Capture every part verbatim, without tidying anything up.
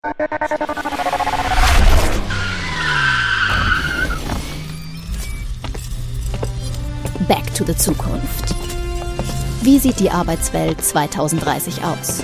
Back to the Zukunft. Wie sieht die Arbeitswelt zweitausenddreißig aus?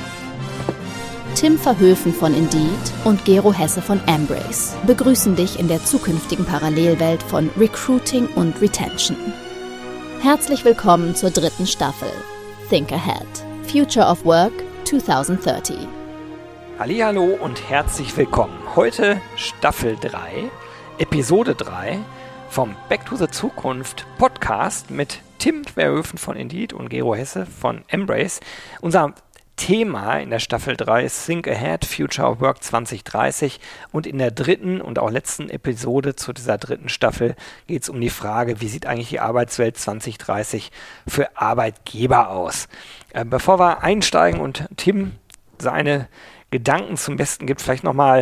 Tim Verhoeven von Indeed und Gero Hesse von Embrace begrüßen dich in der zukünftigen Parallelwelt von Recruiting und Retention. Herzlich willkommen zur dritten Staffel Think Ahead – Future of Work zwanzig dreißig. Hallihallo und herzlich willkommen. Heute Staffel drei, Episode drei vom Back to the Zukunft Podcast mit Tim Verhoeven von Indeed und Gero Hesse von Embrace. Unser Thema in der Staffel drei ist Think Ahead, Future of Work zwanzig dreißig, und in der dritten und auch letzten Episode zu dieser dritten Staffel geht es um die Frage, wie sieht eigentlich die Arbeitswelt zwanzig dreißig für Arbeitgeber aus? Äh, bevor wir einsteigen und Tim seine Gedanken zum Besten gibt, vielleicht nochmal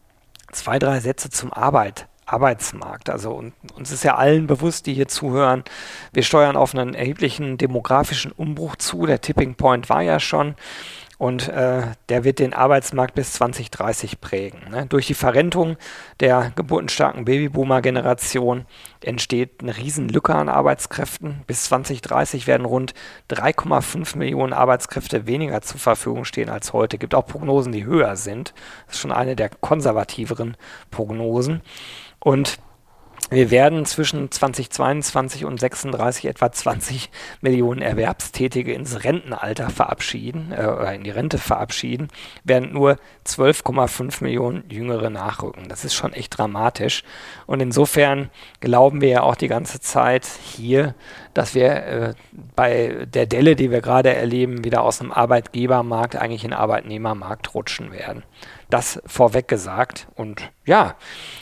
zwei, drei Sätze zum Arbeit, Arbeitsmarkt. Also und, uns ist ja allen bewusst, die hier zuhören, wir steuern auf einen erheblichen demografischen Umbruch zu. Der Tipping Point war ja schon und äh, der wird den Arbeitsmarkt bis zwanzig dreißig prägen. Ne? Durch die Verrentung der geburtenstarken Babyboomer-Generation entsteht eine Riesenlücke an Arbeitskräften. Bis zwanzig dreißig werden rund drei Komma fünf Millionen Arbeitskräfte weniger zur Verfügung stehen als heute. Es gibt auch Prognosen, die höher sind. Das ist schon eine der konservativeren Prognosen. Und wir werden zwischen zweitausendzweiundzwanzig und sechsunddreißig etwa zwanzig Millionen Erwerbstätige ins Rentenalter verabschieden, äh, oder in die Rente verabschieden, während nur zwölf Komma fünf Millionen Jüngere nachrücken. Das ist schon echt dramatisch. Und insofern glauben wir ja auch die ganze Zeit hier, dass wir äh, bei der Delle, die wir gerade erleben, wieder aus dem Arbeitgebermarkt eigentlich in den Arbeitnehmermarkt rutschen werden. Das vorweg gesagt. Und ja,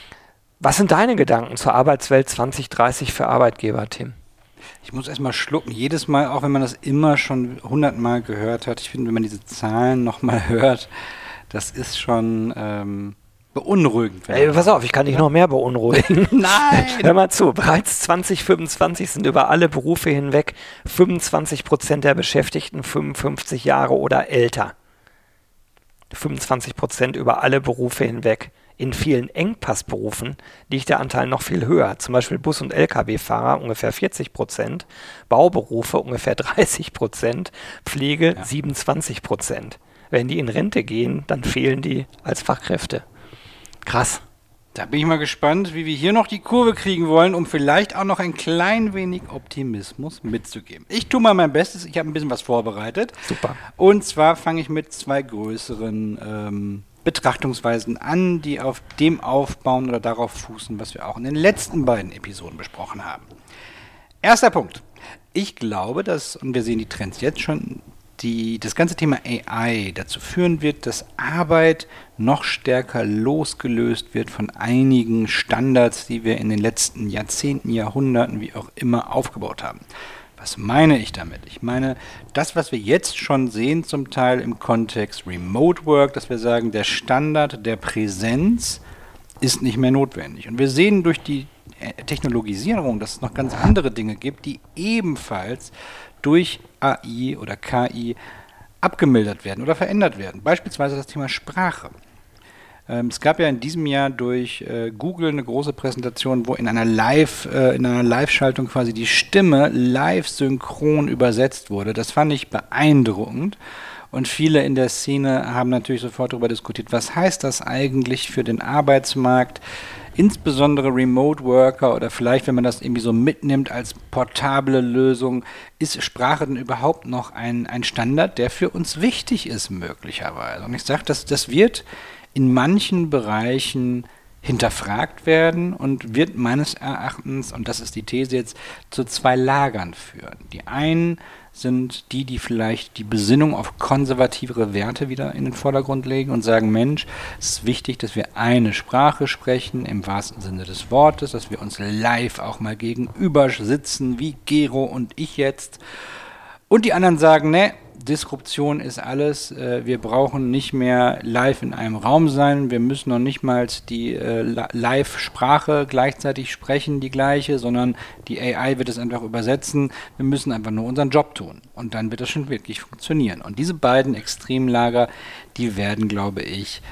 was sind deine Gedanken zur Arbeitswelt zwanzig dreißig für Arbeitgeber, Tim? Ich muss erstmal schlucken. Jedes Mal, auch wenn man das immer schon hundertmal gehört hat, ich finde, wenn man diese Zahlen nochmal hört, das ist schon ähm, beunruhigend. Ey, pass auf, ich kann dich noch mehr beunruhigen. Nein! Hör mal zu, bereits zwanzig fünfundzwanzig sind über alle Berufe hinweg fünfundzwanzig Prozent der Beschäftigten fünfundfünfzig Jahre oder älter. fünfundzwanzig Prozent über alle Berufe hinweg. In vielen Engpassberufen liegt der Anteil noch viel höher, zum Beispiel Bus- und L K W-Fahrer ungefähr vierzig Prozent, Bauberufe ungefähr dreißig Prozent, Pflege ja. siebenundzwanzig Prozent. Wenn die in Rente gehen, dann fehlen die als Fachkräfte. Krass. Da bin ich mal gespannt, wie wir hier noch die Kurve kriegen wollen, um vielleicht auch noch ein klein wenig Optimismus mitzugeben. Ich tue mal mein Bestes, ich habe ein bisschen was vorbereitet. Super. Und zwar fange ich mit zwei größeren ähm, Betrachtungsweisen an, die auf dem aufbauen oder darauf fußen, was wir auch in den letzten beiden Episoden besprochen haben. Erster Punkt. Ich glaube, dass, und wir sehen die Trends jetzt schon, die, das ganze Thema A I dazu führen wird, dass Arbeit noch stärker losgelöst wird von einigen Standards, die wir in den letzten Jahrzehnten, Jahrhunderten, wie auch immer, aufgebaut haben. Was meine ich damit? Ich meine, das, was wir jetzt schon sehen, zum Teil im Kontext Remote Work, dass wir sagen, der Standard der Präsenz ist nicht mehr notwendig. Und wir sehen durch die Technologisierung, dass es noch ganz andere Dinge gibt, die ebenfalls durch A I oder K I abgemildert werden oder verändert werden. Beispielsweise das Thema Sprache. Ähm, es gab ja in diesem Jahr durch äh, Google eine große Präsentation, wo in einer Live, äh, in einer Live-Schaltung quasi die Stimme live synchron übersetzt wurde. Das fand ich beeindruckend. Und viele in der Szene haben natürlich sofort darüber diskutiert, was heißt das eigentlich für den Arbeitsmarkt, insbesondere Remote Worker oder vielleicht, wenn man das irgendwie so mitnimmt als portable Lösung, ist Sprache denn überhaupt noch ein, ein Standard, der für uns wichtig ist möglicherweise. Und ich sage, das, das wird in manchen Bereichen hinterfragt werden und wird meines Erachtens, und das ist die These jetzt, zu zwei Lagern führen. Die einen sind die, die vielleicht die Besinnung auf konservativere Werte wieder in den Vordergrund legen und sagen, Mensch, es ist wichtig, dass wir eine Sprache sprechen, im wahrsten Sinne des Wortes, dass wir uns live auch mal gegenüber sitzen, wie Gero und ich jetzt. Und die anderen sagen, ne, Disruption ist alles, äh, wir brauchen nicht mehr live in einem Raum sein, wir müssen noch nicht mal die äh, Live-Sprache gleichzeitig sprechen, die gleiche, sondern die A I wird es einfach übersetzen, wir müssen einfach nur unseren Job tun und dann wird das schon wirklich funktionieren. Und diese beiden Extremlager, die werden, glaube ich,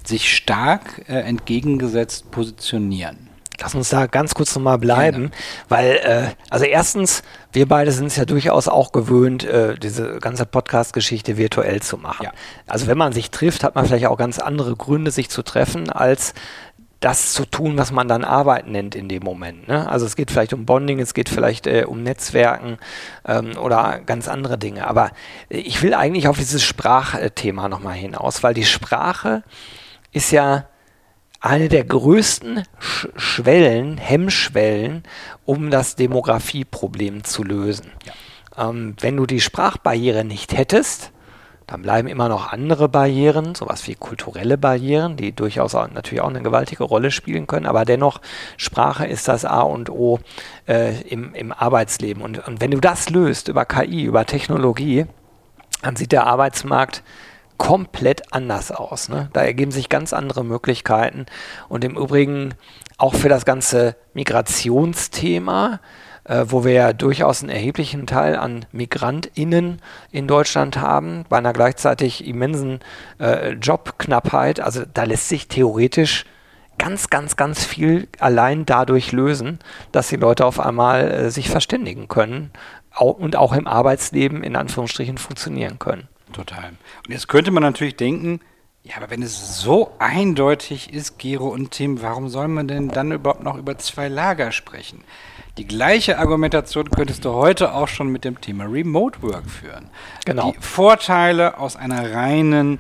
sich stark äh, entgegengesetzt positionieren. Lass uns da ganz kurz nochmal bleiben, Gerne. weil, äh, also erstens, wir beide sind es ja durchaus auch gewöhnt, äh, diese ganze Podcast-Geschichte virtuell zu machen. Ja. Also wenn man sich trifft, hat man vielleicht auch ganz andere Gründe, sich zu treffen, als das zu tun, was man dann Arbeit nennt in dem Moment. Ne? Also es geht vielleicht um Bonding, es geht vielleicht äh, um Netzwerken ähm, oder ganz andere Dinge. Aber ich will eigentlich auf dieses Sprachthema nochmal hinaus, weil die Sprache ist ja eine der größten Sch- Schwellen, Hemmschwellen, um das Demografieproblem zu lösen. Ja. Ähm, wenn du die Sprachbarriere nicht hättest, dann bleiben immer noch andere Barrieren, sowas wie kulturelle Barrieren, die durchaus auch, natürlich auch eine gewaltige Rolle spielen können, aber dennoch, Sprache ist das A und O äh, im, im Arbeitsleben. Und, und wenn du das löst über K I, über Technologie, dann sieht der Arbeitsmarkt komplett anders aus. Ne? Da ergeben sich ganz andere Möglichkeiten und im Übrigen auch für das ganze Migrationsthema, äh, wo wir ja durchaus einen erheblichen Teil an MigrantInnen in Deutschland haben, bei einer gleichzeitig immensen äh, Jobknappheit. Also da lässt sich theoretisch ganz, ganz, ganz viel allein dadurch lösen, dass die Leute auf einmal äh, sich verständigen können au- und auch im Arbeitsleben in Anführungsstrichen funktionieren können. Total. Und jetzt könnte man natürlich denken, ja, aber wenn es so eindeutig ist, Gero und Tim, warum soll man denn dann überhaupt noch über zwei Lager sprechen? Die gleiche Argumentation könntest du heute auch schon mit dem Thema Remote Work führen. Genau. Die Vorteile aus einer reinen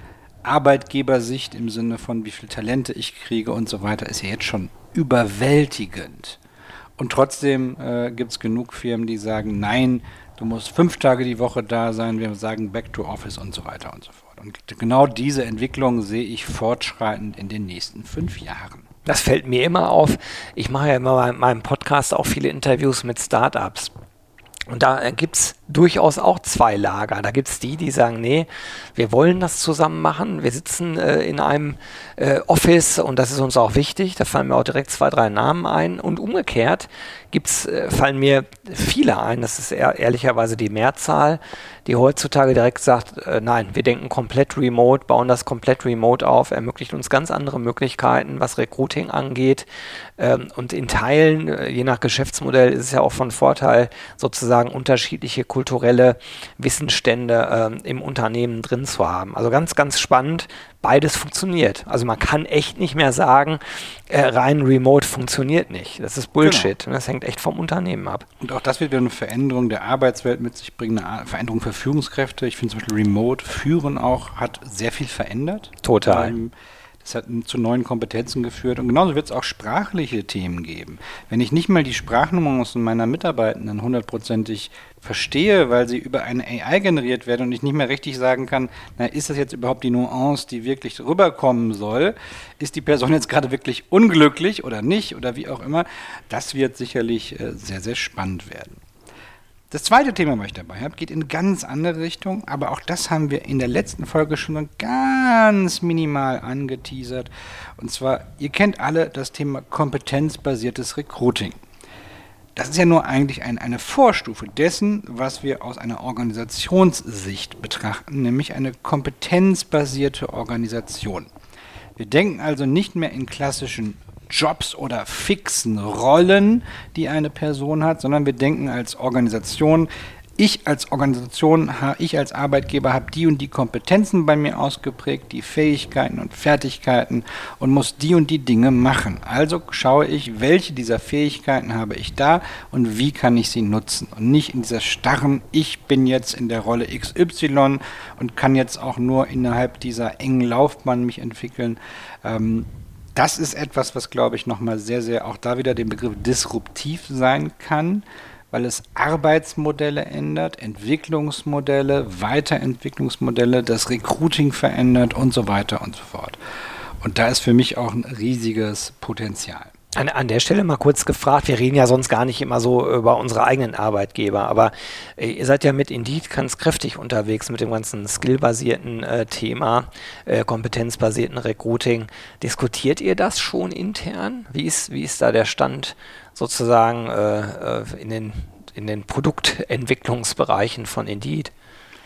Arbeitgebersicht im Sinne von wie viel Talente ich kriege und so weiter ist ja jetzt schon überwältigend. Und trotzdem äh, gibt es genug Firmen, die sagen, nein, du musst fünf Tage die Woche da sein, wir sagen Back to Office und so weiter und so fort. Und genau diese Entwicklung sehe ich fortschreitend in den nächsten fünf Jahren. Das fällt mir immer auf. Ich mache ja immer in meinem Podcast auch viele Interviews mit Startups. Und da gibt es durchaus auch zwei Lager. Da gibt es die, die sagen, nee, wir wollen das zusammen machen. Wir sitzen äh, in einem äh, Office und das ist uns auch wichtig. Da fallen mir auch direkt zwei, drei Namen ein. Und umgekehrt gibt's, äh, fallen mir viele ein, das ist eher, ehrlicherweise die Mehrzahl, die heutzutage direkt sagt, äh, nein, wir denken komplett remote, bauen das komplett remote auf, ermöglicht uns ganz andere Möglichkeiten, was Recruiting angeht. Ähm, und in Teilen, äh, je nach Geschäftsmodell, ist es ja auch von Vorteil, sozusagen unterschiedliche kulturelle Wissensstände ähm, im Unternehmen drin zu haben. Also ganz, ganz spannend. Beides funktioniert. Also man kann echt nicht mehr sagen, äh, rein remote funktioniert nicht. Das ist Bullshit. Genau. Das hängt echt vom Unternehmen ab. Und auch das wird wieder eine Veränderung der Arbeitswelt mit sich bringen, eine Veränderung für Führungskräfte. Ich finde zum Beispiel Remote Führen auch hat sehr viel verändert. Total. Ähm, Das hat zu neuen Kompetenzen geführt und genauso wird es auch sprachliche Themen geben. Wenn ich nicht mal die Sprachnuancen meiner Mitarbeitenden hundertprozentig verstehe, weil sie über eine A I generiert werden und ich nicht mehr richtig sagen kann, na, ist das jetzt überhaupt die Nuance, die wirklich rüberkommen soll? Ist die Person jetzt gerade wirklich unglücklich oder nicht oder wie auch immer? Das wird sicherlich äh, sehr, sehr spannend werden. Das zweite Thema, was ich dabei habe, geht in eine ganz andere Richtung, aber auch das haben wir in der letzten Folge schon ganz minimal angeteasert. Und zwar, ihr kennt alle das Thema kompetenzbasiertes Recruiting. Das ist ja nur eigentlich ein, eine Vorstufe dessen, was wir aus einer Organisationssicht betrachten, nämlich eine kompetenzbasierte Organisation. Wir denken also nicht mehr in klassischen Jobs oder fixen Rollen, die eine Person hat, sondern wir denken als Organisation, ich als Organisation, ich als Arbeitgeber habe die und die Kompetenzen bei mir ausgeprägt, die Fähigkeiten und Fertigkeiten und muss die und die Dinge machen. Also schaue ich, welche dieser Fähigkeiten habe ich da und wie kann ich sie nutzen und nicht in dieser starren, ich bin jetzt in der Rolle X Y und kann jetzt auch nur innerhalb dieser engen Laufbahn mich entwickeln. Ähm, Das ist etwas, was, glaube ich, nochmal sehr, sehr auch da wieder den Begriff disruptiv sein kann, weil es Arbeitsmodelle ändert, Entwicklungsmodelle, Weiterentwicklungsmodelle, das Recruiting verändert und so weiter und so fort. Und da ist für mich auch ein riesiges Potenzial. An, an der Stelle mal kurz gefragt, wir reden ja sonst gar nicht immer so über unsere eigenen Arbeitgeber, aber äh, ihr seid ja mit Indeed ganz kräftig unterwegs mit dem ganzen skillbasierten äh, Thema, äh, kompetenzbasierten Recruiting. Diskutiert ihr das schon intern? Wie ist, wie ist da der Stand sozusagen äh, in den, in den Produktentwicklungsbereichen von Indeed?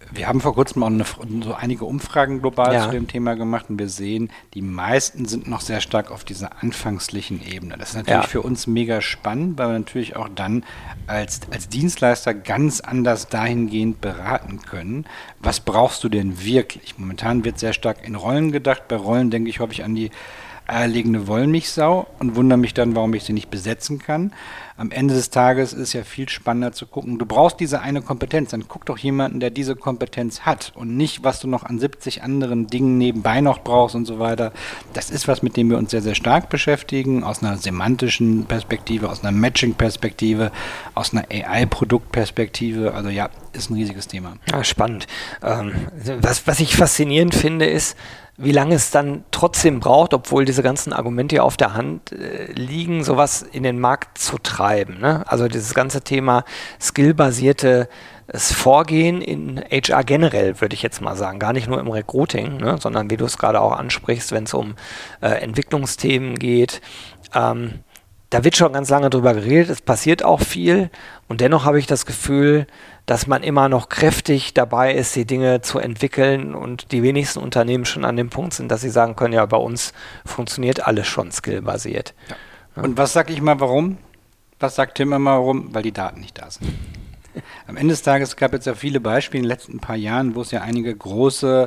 Wir haben vor kurzem auch eine, so einige Umfragen global ja. zu dem Thema gemacht und wir sehen, die meisten sind noch sehr stark auf dieser anfangslichen Ebene. Das ist natürlich ja. für uns mega spannend, weil wir natürlich auch dann als, als Dienstleister ganz anders dahingehend beraten können. Was brauchst du denn wirklich? Momentan wird sehr stark in Rollen gedacht. Bei Rollen denke ich häufig an die eierlegende Wollmilchsau und wundere mich dann, warum ich sie nicht besetzen kann. Am Ende des Tages ist es ja viel spannender zu gucken, du brauchst diese eine Kompetenz, dann guck doch jemanden, der diese Kompetenz hat und nicht, was du noch an siebzig anderen Dingen nebenbei noch brauchst und so weiter. Das ist was, mit dem wir uns sehr, sehr stark beschäftigen, aus einer semantischen Perspektive, aus einer Matching-Perspektive, aus einer A I-Produktperspektive. Also ja, ist ein riesiges Thema. Ja, spannend. Ähm, was, was ich faszinierend finde, ist, wie lange es dann trotzdem braucht, obwohl diese ganzen Argumente ja auf der Hand äh, liegen, sowas in den Markt zu treiben. Ne? Also dieses ganze Thema skillbasiertes Vorgehen in H R generell, würde ich jetzt mal sagen. Gar nicht nur im Recruiting, ne? sondern wie du es gerade auch ansprichst, wenn es um äh, Entwicklungsthemen geht. Ähm, da wird schon ganz lange drüber geredet, es passiert auch viel und dennoch habe ich das Gefühl, dass man immer noch kräftig dabei ist, die Dinge zu entwickeln und die wenigsten Unternehmen schon an dem Punkt sind, dass sie sagen können, ja, bei uns funktioniert alles schon skillbasiert. Ja. Ja. Und was sag ich mal, warum? Was sagt Tim immer, warum? Weil die Daten nicht da sind. Am Ende des Tages gab es ja viele Beispiele in den letzten paar Jahren, wo es ja einige große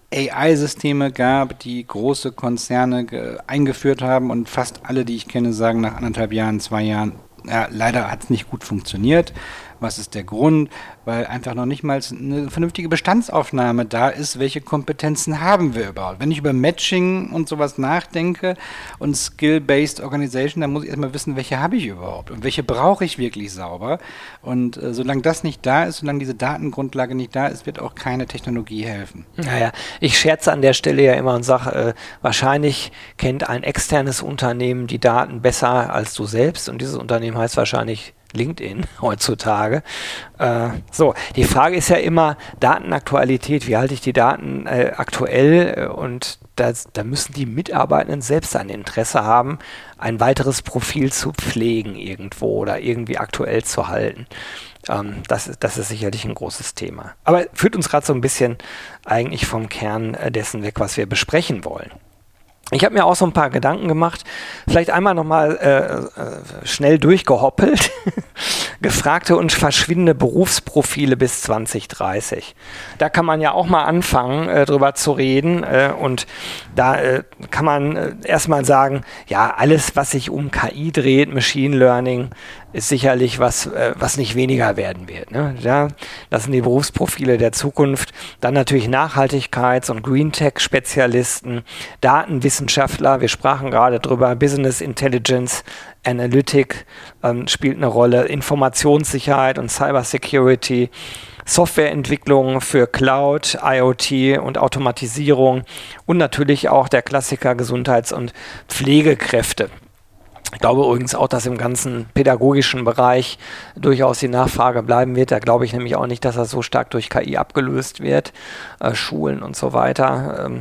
A I-Systeme gab, die große Konzerne ge- eingeführt haben und fast alle, die ich kenne, sagen nach anderthalb Jahren, zwei Jahren, ja, leider hat es nicht gut funktioniert. Was ist der Grund? Weil einfach noch nicht mal eine vernünftige Bestandsaufnahme da ist, welche Kompetenzen haben wir überhaupt. Wenn ich über Matching und sowas nachdenke und Skill-Based Organization, dann muss ich erstmal wissen, welche habe ich überhaupt und welche brauche ich wirklich sauber. Und äh, solange das nicht da ist, solange diese Datengrundlage nicht da ist, wird auch keine Technologie helfen. Naja, ich scherze an der Stelle ja immer und sage, äh, wahrscheinlich kennt ein externes Unternehmen die Daten besser als du selbst und dieses Unternehmen heißt wahrscheinlich LinkedIn heutzutage. Äh, so, die Frage ist ja immer Datenaktualität. Wie halte ich die Daten äh, aktuell? Und das, da müssen die Mitarbeitenden selbst ein Interesse haben, ein weiteres Profil zu pflegen irgendwo oder irgendwie aktuell zu halten. Ähm, das, das ist sicherlich ein großes Thema. Aber führt uns gerade so ein bisschen eigentlich vom Kern äh, dessen weg, was wir besprechen wollen. Ich habe mir auch so ein paar Gedanken gemacht, vielleicht einmal nochmal äh, äh, schnell durchgehoppelt, gefragte und verschwindende Berufsprofile bis zwanzig dreißig. Da kann man ja auch mal anfangen, äh, drüber zu reden äh, und da äh, kann man äh, erstmal sagen, ja, alles, was sich um K I dreht, Machine Learning, ist sicherlich was, äh, was nicht weniger werden wird. Ne? Ja, das sind die Berufsprofile der Zukunft. Dann natürlich Nachhaltigkeits- und Green Tech-Spezialisten, Datenwissenschaftler, wir sprachen gerade drüber, Business Intelligence, Analytic ähm, spielt eine Rolle, Informationssicherheit und Cybersecurity, Softwareentwicklung für Cloud, IoT und Automatisierung und natürlich auch der Klassiker Gesundheits- und Pflegekräfte. Ich glaube übrigens auch, dass im ganzen pädagogischen Bereich durchaus die Nachfrage bleiben wird. Da glaube ich nämlich auch nicht, dass das so stark durch K I abgelöst wird, äh, Schulen und so weiter. Ähm,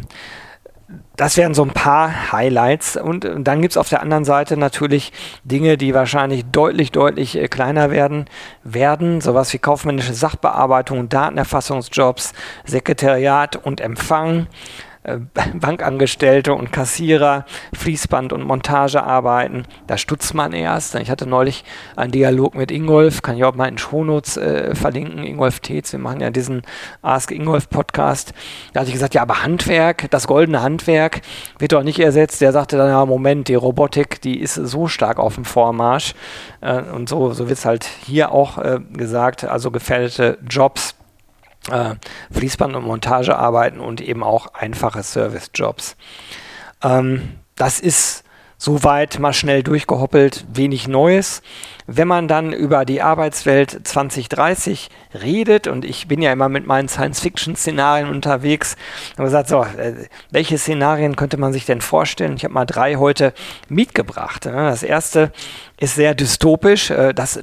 Das wären so ein paar Highlights und dann gibt es auf der anderen Seite natürlich Dinge, die wahrscheinlich deutlich, deutlich äh, kleiner werden, werden, sowas wie kaufmännische Sachbearbeitung, Datenerfassungsjobs, Sekretariat und Empfang, äh, Bankangestellte und Kassierer, Fließband- und Montagearbeiten. Da stutzt man erst. Ich hatte neulich einen Dialog mit Ingolf, kann ich auch mal in Shownotes äh, verlinken, Ingolf Tetz, wir machen ja diesen Ask Ingolf Podcast. Da hatte ich gesagt, ja, aber Handwerk, das goldene Handwerk wird doch nicht ersetzt. Der sagte dann, ja, Moment, die Robotik, die ist so stark auf dem Vormarsch. Äh, und so, so wird es halt hier auch äh, gesagt, also gefährdete Jobs, äh, Fließband- und Montagearbeiten und eben auch einfache Service-Jobs. Ähm, das ist soweit mal schnell durchgehoppelt, wenig Neues. Wenn man dann über die Arbeitswelt zwanzig dreißig redet, und ich bin ja immer mit meinen Science-Fiction-Szenarien unterwegs, habe gesagt, so, äh, welche Szenarien könnte man sich denn vorstellen? Ich habe mal drei heute mitgebracht. Das erste ist sehr dystopisch, äh, das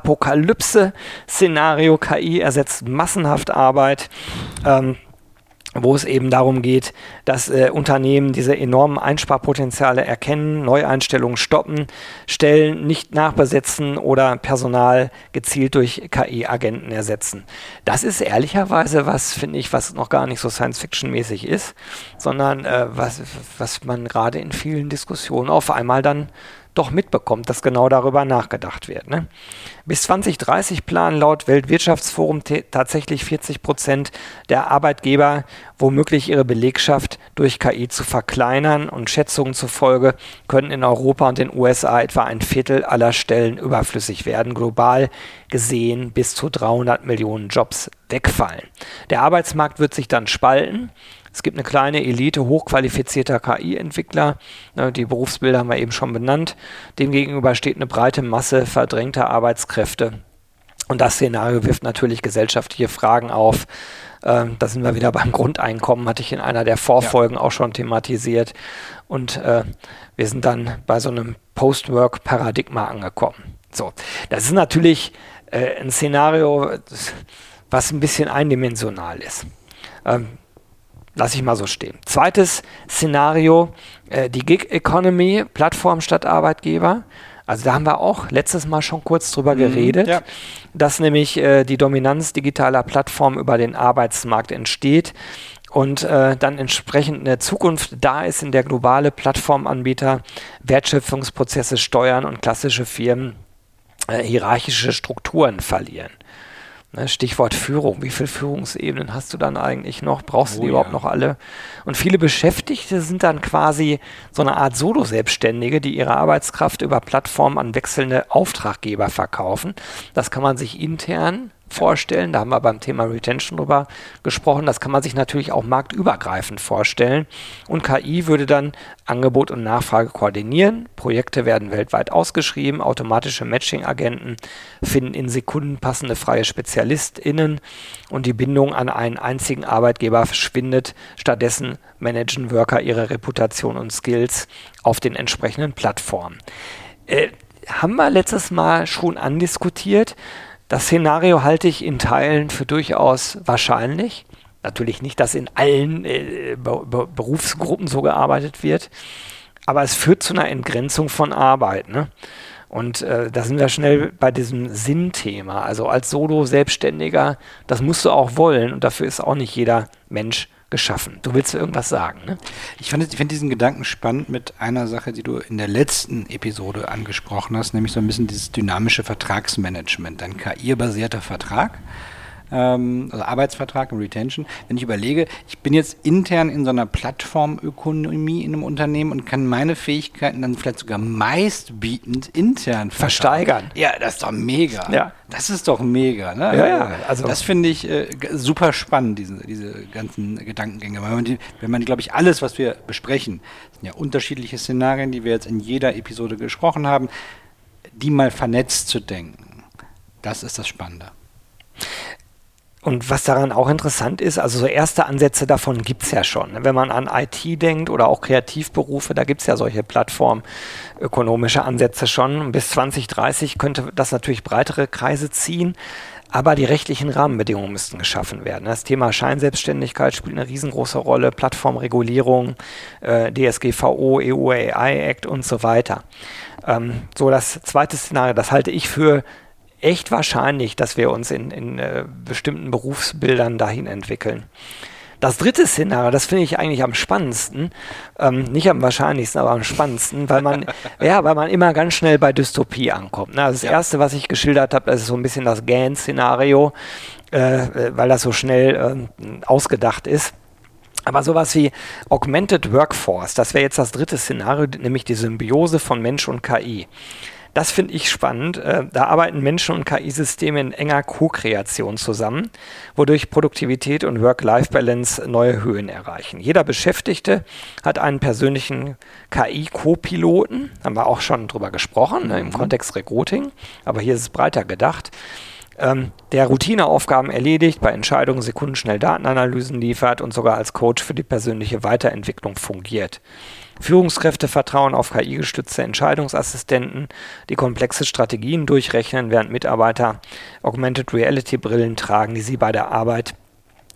Job-Apokalypse-Szenario, K I ersetzt massenhaft Arbeit. Ähm, wo es eben darum geht, dass äh, Unternehmen diese enormen Einsparpotenziale erkennen, Neueinstellungen stoppen, Stellen nicht nachbesetzen oder Personal gezielt durch K I-Agenten ersetzen. Das ist ehrlicherweise was, finde ich, was noch gar nicht so Science-Fiction-mäßig ist, sondern äh, was, was man gerade in vielen Diskussionen auf einmal dann doch mitbekommt, dass genau darüber nachgedacht wird. Ne? Bis zwanzig dreißig planen laut Weltwirtschaftsforum t- tatsächlich vierzig Prozent der Arbeitgeber womöglich ihre Belegschaft durch K I zu verkleinern, und Schätzungen zufolge können in Europa und den U S A etwa ein Viertel aller Stellen überflüssig werden, global gesehen bis zu dreihundert Millionen Jobs wegfallen. Der Arbeitsmarkt wird sich dann spalten. Es gibt eine kleine Elite hochqualifizierter K I-Entwickler, die Berufsbilder haben wir eben schon benannt. Demgegenüber steht eine breite Masse verdrängter Arbeitskräfte. Und das Szenario wirft natürlich gesellschaftliche Fragen auf. Da sind wir wieder beim Grundeinkommen, hatte ich in einer der Vorfolgen ja. auch schon thematisiert. Und äh, wir sind dann bei so einem Post-Work-Paradigma angekommen. So, das ist natürlich äh, ein Szenario, was ein bisschen eindimensional ist. Ähm, Lass ich mal so stehen. Zweites Szenario, äh, die Gig Economy, Plattform statt Arbeitgeber. Also da haben wir auch letztes Mal schon kurz drüber mhm, geredet, ja. dass nämlich äh, die Dominanz digitaler Plattformen über den Arbeitsmarkt entsteht und äh, dann entsprechend eine Zukunft da ist, in der globale Plattformanbieter Wertschöpfungsprozesse steuern und klassische Firmen äh, hierarchische Strukturen verlieren. Stichwort Führung. Wie viele Führungsebenen hast du dann eigentlich noch? Brauchst du oh, die überhaupt ja. noch alle? Und viele Beschäftigte sind dann quasi so eine Art Solo-Selbstständige, die ihre Arbeitskraft über Plattformen an wechselnde Auftraggeber verkaufen. Das kann man sich intern vorstellen. Da haben wir beim Thema Retention drüber gesprochen. Das kann man sich natürlich auch marktübergreifend vorstellen. Und K I würde dann Angebot und Nachfrage koordinieren. Projekte werden weltweit ausgeschrieben. Automatische Matching-Agenten finden in Sekunden passende freie SpezialistInnen und die Bindung an einen einzigen Arbeitgeber verschwindet. Stattdessen managen Worker ihre Reputation und Skills auf den entsprechenden Plattformen. Äh, haben wir letztes Mal schon andiskutiert. Das Szenario halte ich in Teilen für durchaus wahrscheinlich. Natürlich nicht, dass in allen äh, Be- Be- Berufsgruppen so gearbeitet wird, aber es führt zu einer Entgrenzung von Arbeit. Ne? Und äh, da sind wir schnell bei diesem Sinnthema. Also als Solo-Selbstständiger, das musst du auch wollen, und dafür ist auch nicht jeder Mensch geschaffen. Du willst irgendwas sagen, ne? Ich finde ich find diesen Gedanken spannend mit einer Sache, die du in der letzten Episode angesprochen hast, nämlich so ein bisschen dieses dynamische Vertragsmanagement, ein K I-basierter Vertrag, ähm, also Arbeitsvertrag und Retention. Wenn ich überlege, ich bin jetzt intern in so einer Plattformökonomie in einem Unternehmen und kann meine Fähigkeiten dann vielleicht sogar meistbietend intern versteigern. Ja, das ist doch mega. Ja. Das ist doch mega. Ne? Ja, ja. Also das finde ich äh, g- super spannend, diese, diese ganzen Gedankengänge. Weil man, die, wenn man, glaube ich, alles, was wir besprechen, sind ja unterschiedliche Szenarien, die wir jetzt in jeder Episode gesprochen haben, die mal vernetzt zu denken, das ist das Spannende. Und was daran auch interessant ist, also so erste Ansätze davon gibt es ja schon. Wenn man an I T denkt oder auch Kreativberufe, da gibt es ja solche plattformökonomische Ansätze schon. Bis zwanzig dreißig könnte das natürlich breitere Kreise ziehen, aber die rechtlichen Rahmenbedingungen müssten geschaffen werden. Das Thema Scheinselbstständigkeit spielt eine riesengroße Rolle, Plattformregulierung, äh, D S G V O, E U A I Act und so weiter. Ähm, so das zweite Szenario, das halte ich für echt wahrscheinlich, dass wir uns in, in äh, bestimmten Berufsbildern dahin entwickeln. Das dritte Szenario, das finde ich eigentlich am spannendsten, ähm, nicht am wahrscheinlichsten, aber am spannendsten, weil man, ja, weil man immer ganz schnell bei Dystopie ankommt. Ne? Also das ja. erste, was ich geschildert habe, das ist so ein bisschen das Gann-Szenario, äh, weil das so schnell äh, ausgedacht ist. Aber sowas wie Augmented Workforce, das wäre jetzt das dritte Szenario, nämlich die Symbiose von Mensch und K I. Das finde ich spannend. Da arbeiten Menschen und K I-Systeme in enger Co-Kreation zusammen, wodurch Produktivität und Work-Life-Balance neue Höhen erreichen. Jeder Beschäftigte hat einen persönlichen K I-Co-Piloten, haben wir auch schon drüber gesprochen, ne, im Kontext Recruiting, aber hier ist es breiter gedacht, ähm, der Routineaufgaben erledigt, bei Entscheidungen sekundenschnell Datenanalysen liefert und sogar als Coach für die persönliche Weiterentwicklung fungiert. Führungskräfte vertrauen auf K I-gestützte Entscheidungsassistenten, die komplexe Strategien durchrechnen, während Mitarbeiter Augmented Reality-Brillen tragen, die sie bei der Arbeit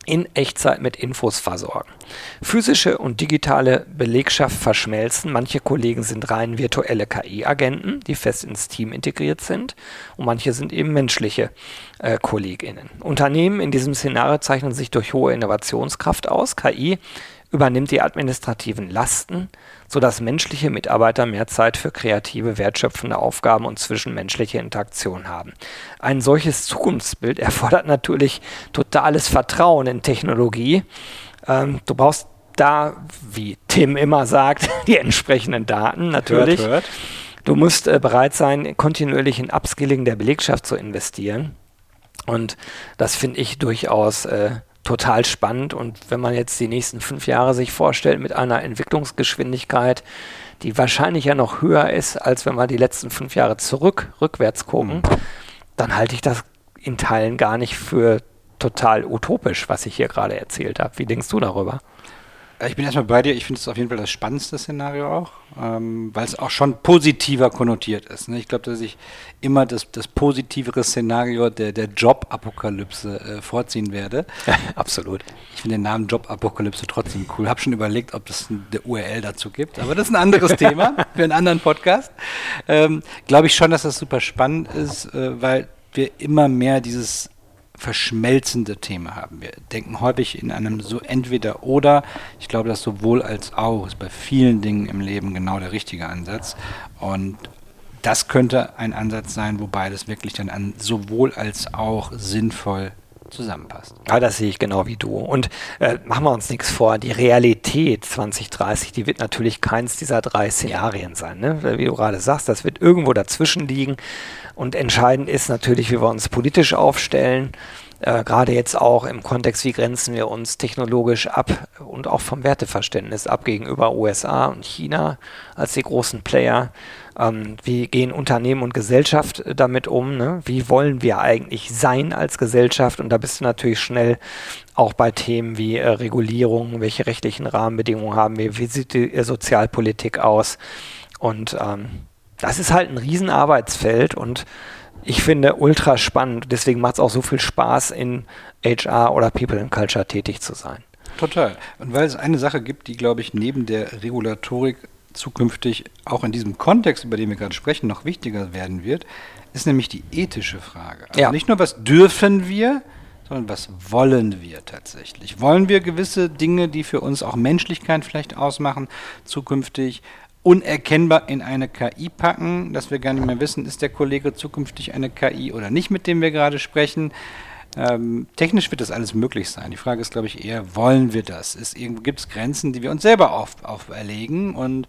in Echtzeit mit Infos versorgen. Physische und digitale Belegschaft verschmelzen. Manche Kollegen sind rein virtuelle K I-Agenten, die fest ins Team integriert sind, und manche sind eben menschliche äh, KollegInnen. Unternehmen in diesem Szenario zeichnen sich durch hohe Innovationskraft aus. K I übernimmt die administrativen Lasten, sodass menschliche Mitarbeiter mehr Zeit für kreative, wertschöpfende Aufgaben und zwischenmenschliche Interaktion haben. Ein solches Zukunftsbild erfordert natürlich totales Vertrauen in Technologie. Ähm, du brauchst da, wie Tim immer sagt, die entsprechenden Daten natürlich. Hört, hört. Du musst äh, bereit sein, kontinuierlich in Upskilling der Belegschaft zu investieren. Und das finde ich durchaus äh, total spannend, und wenn man jetzt die nächsten fünf Jahre sich vorstellt mit einer Entwicklungsgeschwindigkeit, die wahrscheinlich ja noch höher ist, als wenn wir die letzten fünf Jahre zurück, rückwärts gucken, mhm. dann halte ich das in Teilen gar nicht für total utopisch, was ich hier gerade erzählt habe. Wie denkst du darüber? Ich bin erstmal bei dir. Ich finde es auf jeden Fall das spannendste Szenario auch, ähm, weil es auch schon positiver konnotiert ist. Ne? Ich glaube, dass ich immer das, das positivere Szenario der, der Job-Apokalypse äh, vorziehen werde. Absolut. Ich finde den Namen Job-Apokalypse trotzdem cool. Habe schon überlegt, ob es eine U R L dazu gibt, aber das ist ein anderes Thema für einen anderen Podcast. Ähm, glaube ich schon, dass das super spannend ist, äh, weil wir immer mehr dieses verschmelzende Thema haben. Wir denken häufig in einem so entweder oder. Ich glaube, das sowohl als auch ist bei vielen Dingen im Leben genau der richtige Ansatz. Und das könnte ein Ansatz sein, wo beides wirklich dann an sowohl als auch sinnvoll zusammenpasst. Ja, das sehe ich genau wie du. Und äh, machen wir uns nichts vor, die Realität zwanzig dreißig, die wird natürlich keins dieser drei Szenarien sein. Ne? Wie du gerade sagst, das wird irgendwo dazwischen liegen. Und entscheidend ist natürlich, wie wir uns politisch aufstellen. Äh, gerade jetzt auch im Kontext, wie grenzen wir uns technologisch ab und auch vom Werteverständnis ab gegenüber U S A und China als die großen Player. Ähm, wie gehen Unternehmen und Gesellschaft damit um? Ne? Wie wollen wir eigentlich sein als Gesellschaft? Und da bist du natürlich schnell auch bei Themen wie äh, Regulierung, welche rechtlichen Rahmenbedingungen haben wir, wie sieht die äh, Sozialpolitik aus? Und ähm, das ist halt ein Riesenarbeitsfeld, und ich finde ultra spannend. Deswegen macht es auch so viel Spaß, in H R oder People and Culture tätig zu sein. Total. Und weil es eine Sache gibt, die, glaube ich, neben der Regulatorik zukünftig auch in diesem Kontext, über den wir gerade sprechen, noch wichtiger werden wird, ist nämlich die ethische Frage. Also ja. nicht nur, was dürfen wir, sondern was wollen wir tatsächlich? Wollen wir gewisse Dinge, die für uns auch Menschlichkeit vielleicht ausmachen, zukünftig unerkennbar in eine K I packen, dass wir gar nicht mehr wissen, ist der Kollege zukünftig eine K I oder nicht, mit dem wir gerade sprechen. Ähm, technisch wird das alles möglich sein. Die Frage ist, glaube ich, eher, wollen wir das? Gibt es Grenzen, die wir uns selber auf, auferlegen, und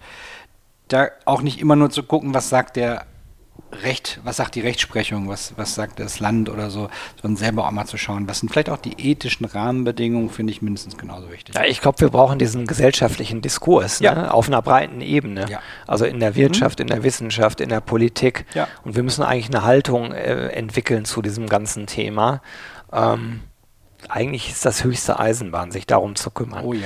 da auch nicht immer nur zu gucken, was sagt der Recht, was sagt die Rechtsprechung, was, was sagt das Land oder so, sondern selber auch mal zu schauen, was sind vielleicht auch die ethischen Rahmenbedingungen, finde ich mindestens genauso wichtig. Ja, ich glaube, wir brauchen diesen gesellschaftlichen Diskurs, ja. ne? Auf einer breiten Ebene, ja. also in der Wirtschaft, mhm. in der Wissenschaft, in der Politik, ja. und wir müssen eigentlich eine Haltung äh, entwickeln zu diesem ganzen Thema. Ähm, eigentlich ist das höchste Eisenbahn, sich darum zu kümmern. Oh ja.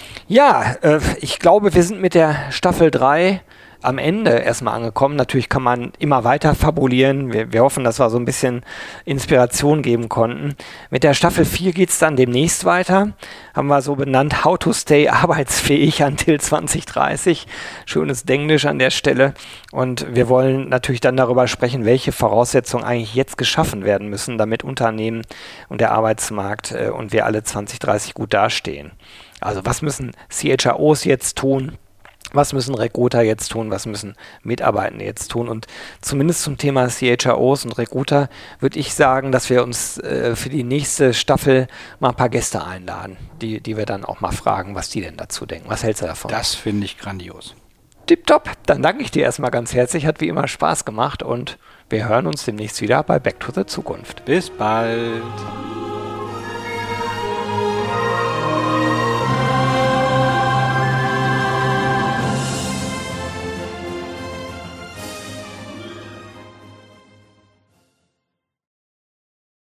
Ja, äh, ich glaube, wir sind mit der Staffel drei am Ende erstmal angekommen. Natürlich kann man immer weiter fabulieren. Wir, wir hoffen, dass wir so ein bisschen Inspiration geben konnten. Mit der Staffel vier geht es dann demnächst weiter. Haben wir so benannt, How to Stay arbeitsfähig until zwanzig dreißig. Schönes Denglisch an der Stelle. Und wir wollen natürlich dann darüber sprechen, welche Voraussetzungen eigentlich jetzt geschaffen werden müssen, damit Unternehmen und der Arbeitsmarkt äh, und wir alle zwanzig dreißig gut dastehen. Also was müssen C H R Os jetzt tun? Was müssen Recruiter jetzt tun? Was müssen Mitarbeitende jetzt tun? Und zumindest zum Thema C H R Os und Recruiter würde ich sagen, dass wir uns äh, für die nächste Staffel mal ein paar Gäste einladen, die, die wir dann auch mal fragen, was die denn dazu denken. Was hältst du davon? Das finde ich grandios. Tipptopp. Dann danke ich dir erstmal ganz herzlich. Hat wie immer Spaß gemacht, und wir hören uns demnächst wieder bei Back to the Zukunft. Bis bald.